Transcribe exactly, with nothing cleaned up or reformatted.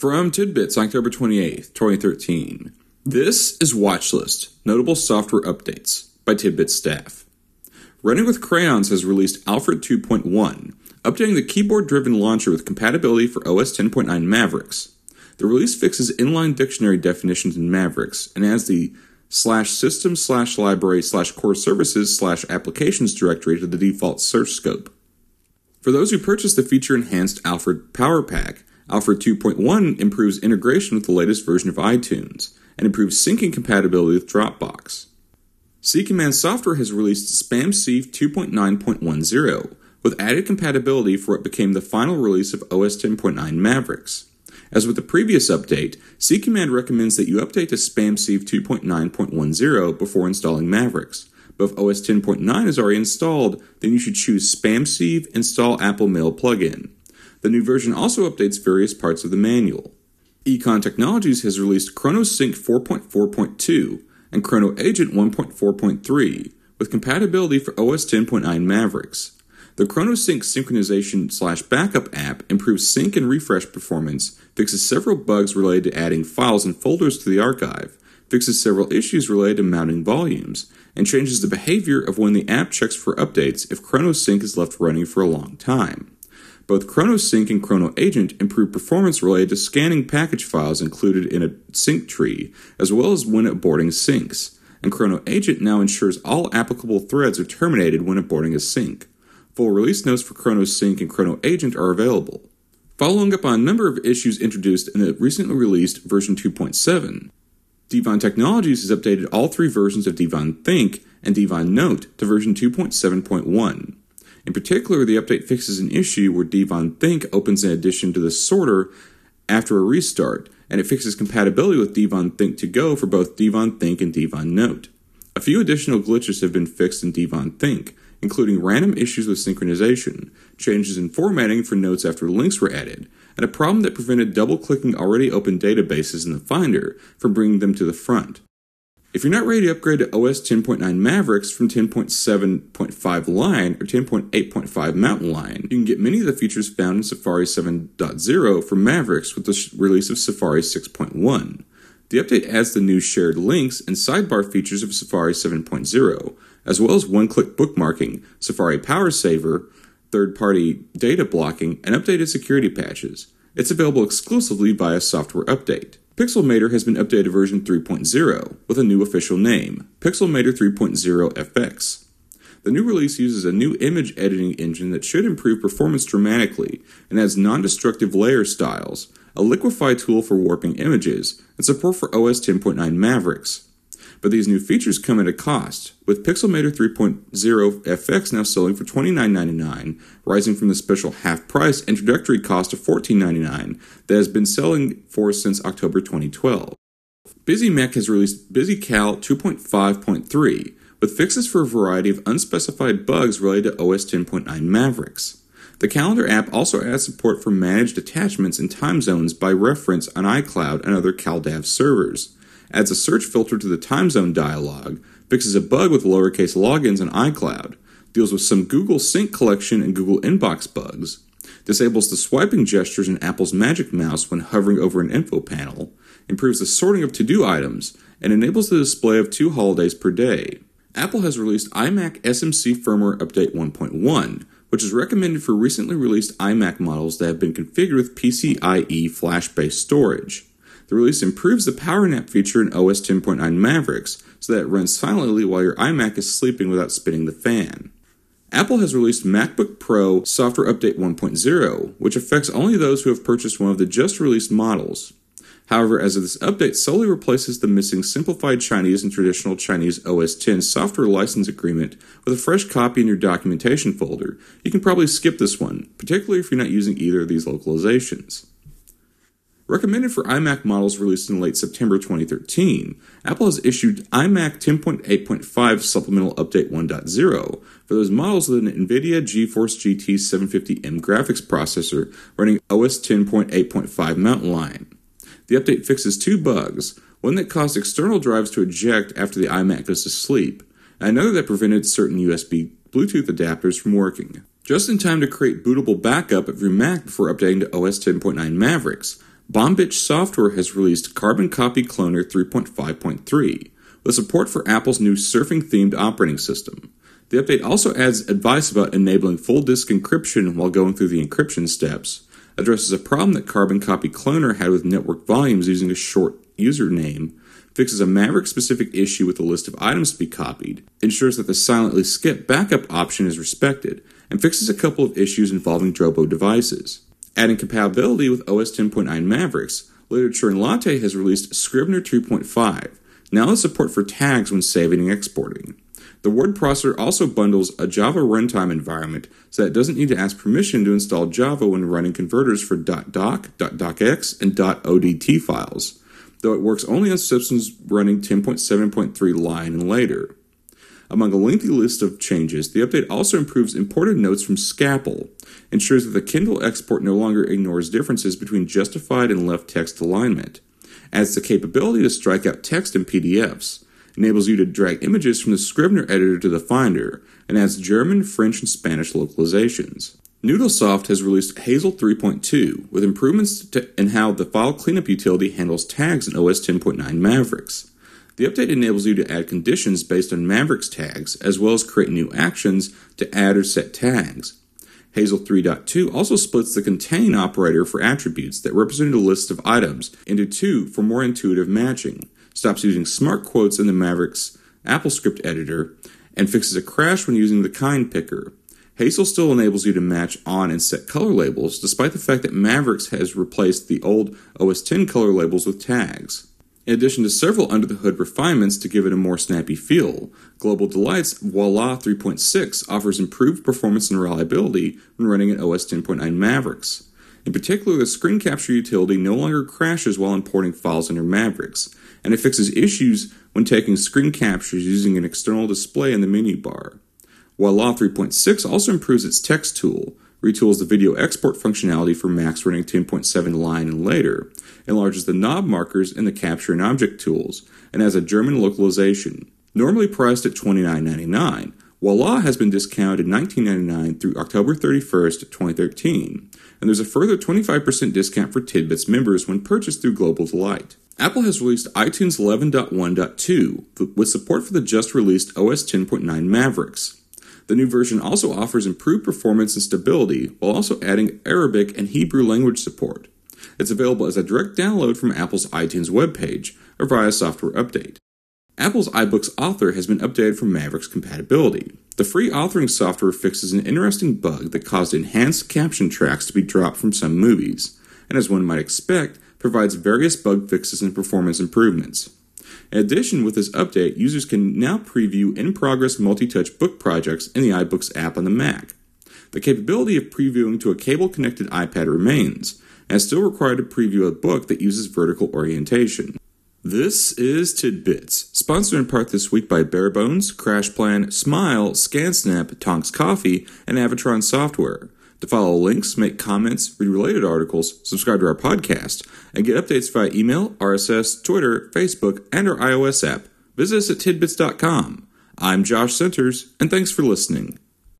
From Tidbits, October twenty-eighth, twenty thirteen. This is Watchlist, Notable Software Updates, by Tidbits staff. Running with Crayons has released Alfred two point one, updating the keyboard-driven launcher with compatibility for O S ten point nine Mavericks. The release fixes inline dictionary definitions in Mavericks and adds the slash system slash library slash core services slash applications directory to the default search scope. For those who purchased the feature-enhanced Alfred Power Pack, Alfred two point one improves integration with the latest version of iTunes, and improves syncing compatibility with Dropbox. C-Command Software has released SpamSieve two point nine point ten, with added compatibility for what became the final release of O S ten point nine Mavericks. As with the previous update, C-Command recommends that you update to SpamSieve two point nine point ten before installing Mavericks. But if O S ten point nine is already installed, then you should choose SpamSieve Install Apple Mail plugin. The new version also updates various parts of the manual. Econ Technologies has released ChronoSync four point four point two and ChronoAgent one point four point three, with compatibility for O S ten point nine Mavericks. The ChronoSync synchronization slash backup app improves sync and refresh performance, fixes several bugs related to adding files and folders to the archive, fixes several issues related to mounting volumes, and changes the behavior of when the app checks for updates if ChronoSync is left running for a long time. Both ChronoSync and ChronoAgent improve performance related to scanning package files included in a sync tree, as well as when aborting syncs, and ChronoAgent now ensures all applicable threads are terminated when aborting a sync. Full release notes for ChronoSync and ChronoAgent are available. Following up on a number of issues introduced in the recently released version two point seven, Devon Technologies has updated all three versions of Devon Think and Devon Note to version two point seven point one. In particular, the update fixes an issue where Devon Think opens an addition to the sorter after a restart, and it fixes compatibility with Devon Think to Go for both Devon Think and Devon Note. A few additional glitches have been fixed in Devon Think, including random issues with synchronization, changes in formatting for notes after links were added, and a problem that prevented double-clicking already open databases in the Finder from bringing them to the front. If you're not ready to upgrade to O S ten point nine Mavericks from ten point seven point five Lion or ten point eight point five Mountain Lion, you can get many of the features found in Safari seven point oh for Mavericks with the release of Safari six point one. The update adds the new shared links and sidebar features of Safari seven point oh, as well as one-click bookmarking, Safari Power Saver, third-party data blocking, and updated security patches. It's available exclusively via software update. Pixelmator has been updated to version three point oh with a new official name, Pixelmator three point oh F X. The new release uses a new image editing engine that should improve performance dramatically and adds non-destructive layer styles, a liquify tool for warping images, and support for O S ten point nine Mavericks. But these new features come at a cost, with Pixelmator three point oh F X now selling for twenty-nine ninety-nine, rising from the special half-price introductory cost of fourteen ninety-nine that has been selling for since October twenty twelve. BusyMech has released BusyCal two point five point three, with fixes for a variety of unspecified bugs related to O S ten point nine Mavericks. The calendar app also adds support for managed attachments and time zones by reference on iCloud and other CalDAV servers, adds a search filter to the time zone dialog, fixes a bug with lowercase logins on iCloud, deals with some Google Sync Collection and Google Inbox bugs, disables the swiping gestures in Apple's Magic Mouse when hovering over an info panel, improves the sorting of to-do items, and enables the display of two holidays per day. Apple has released iMac S M C Firmware Update one point one, which is recommended for recently released iMac models that have been configured with PCIe flash-based storage. The release improves the power nap feature in O S ten point nine Mavericks so that it runs silently while your iMac is sleeping without spinning the fan. Apple has released MacBook Pro Software Update one point oh, which affects only those who have purchased one of the just-released models. However, as this update solely replaces the missing simplified Chinese and traditional Chinese O S ten software license agreement with a fresh copy in your documentation folder, you can probably skip this one, particularly if you're not using either of these localizations. Recommended for iMac models released in late September twenty thirteen, Apple has issued iMac ten point eight point five Supplemental Update one point oh for those models with an NVIDIA GeForce G T seven fifty M graphics processor running O S ten point eight point five Mountain Lion. The update fixes two bugs, one that caused external drives to eject after the iMac goes to sleep, and another that prevented certain U S B Bluetooth adapters from working. Just in time to create bootable backup of your Mac before updating to O S ten point nine Mavericks, Bombitch Software has released Carbon Copy Cloner three point five point three, with support for Apple's new surfing-themed operating system. The update also adds advice about enabling full disk encryption while going through the encryption steps, addresses a problem that Carbon Copy Cloner had with network volumes using a short username, fixes a Maverick-specific issue with the list of items to be copied, ensures that the silently skip backup option is respected, and fixes a couple of issues involving Drobo devices. Adding compatibility with O S ten point nine Mavericks, Literature and Latte has released Scrivener two point five, now with support for tags when saving and exporting. The word processor also bundles a Java runtime environment so that it doesn't need to ask permission to install Java when running converters for .doc, .docx, and .odt files, though it works only on systems running ten point seven point three Lion and later. Among a lengthy list of changes, the update also improves imported notes from Scapple, ensures that the Kindle export no longer ignores differences between justified and left text alignment, adds the capability to strike out text in P D Fs, enables you to drag images from the Scrivener editor to the Finder, and adds German, French, and Spanish localizations. Noodlesoft has released Hazel three point two, with improvements to, in how the file cleanup utility handles tags in O S ten point nine Mavericks. The update enables you to add conditions based on Mavericks tags, as well as create new actions to add or set tags. Hazel three point two also splits the contain operator for attributes that represent a list of items into two for more intuitive matching, stops using smart quotes in the Mavericks AppleScript editor, and fixes a crash when using the kind picker. Hazel still enables you to match on and set color labels, despite the fact that Mavericks has replaced the old O S ten color labels with tags. In addition to several under-the-hood refinements to give it a more snappy feel, Global Delight's Voila three point six offers improved performance and reliability when running an O S ten point nine Mavericks. In particular, the screen capture utility no longer crashes while importing files under Mavericks, and it fixes issues when taking screen captures using an external display in the menu bar. Voila three point six also improves its text tool, retools the video export functionality for Macs running ten point seven Lion and later, enlarges the knob markers in the capture and object tools, and has a German localization. Normally priced at twenty-nine ninety-nine, Voila has been discounted nineteen ninety-nine through October thirty-first, twenty thirteen, and there's a further twenty-five percent discount for Tidbits members when purchased through Global Delight. Apple has released iTunes eleven point one point two with support for the just-released O S ten point nine Mavericks. The new version also offers improved performance and stability while also adding Arabic and Hebrew language support. It's available as a direct download from Apple's iTunes webpage or via software update. Apple's iBooks Author has been updated for Mavericks compatibility. The free authoring software fixes an interesting bug that caused enhanced caption tracks to be dropped from some movies, and as one might expect, provides various bug fixes and performance improvements. In addition, with this update, users can now preview in-progress multi-touch book projects in the iBooks app on the Mac. The capability of previewing to a cable-connected iPad remains, and is still required to preview a book that uses vertical orientation. This is Tidbits, sponsored in part this week by Barebones, CrashPlan, Smile, ScanSnap, Tonks Coffee, and Avatron Software. To follow links, make comments, read related articles, subscribe to our podcast, and get updates via email, R S S, Twitter, Facebook, and our iOS app, visit us at tidbits dot com. I'm Josh Centers, and thanks for listening.